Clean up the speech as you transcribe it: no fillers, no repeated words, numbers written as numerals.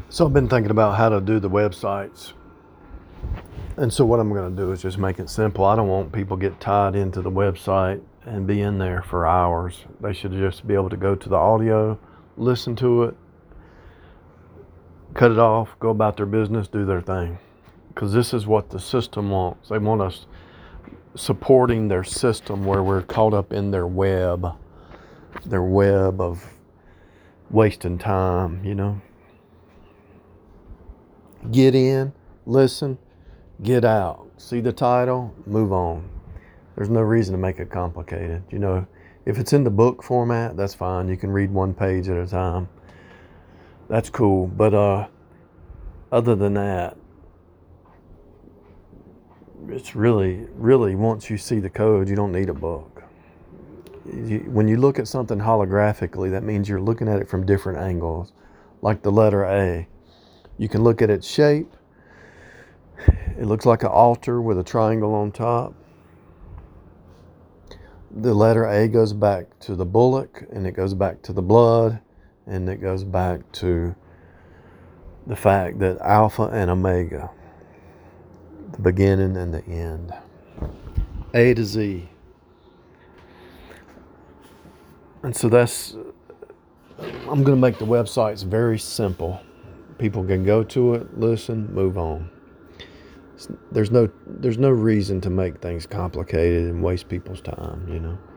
So I've been thinking about how to do the websites. And so what I'm going to do is just make it simple. I don't want people get tied into the website and be in there for hours. They should just be able to go to the audio, listen to it, cut it off, go about their business, do their thing. Because this is what the system wants. They want us supporting their system where we're caught up in their web of wasting time, Get in, listen, get out. See the title, move on. There's no reason to make it complicated. If it's in the book format, that's fine. You can read one page at a time. That's cool. But other than that, it's really, once you see the code, you don't need a book. When you look at something holographically, that means you're looking at it from different angles. Like the letter A. You can look at its shape. It looks like an altar with a triangle on top. The letter A goes back to the bullock, and it goes back to the blood, and it goes back to the fact that Alpha and Omega, the beginning and the end. A to Z. And so I'm going to make the websites very simple. People can go to it, listen, move on. There's no reason to make things complicated and waste people's time,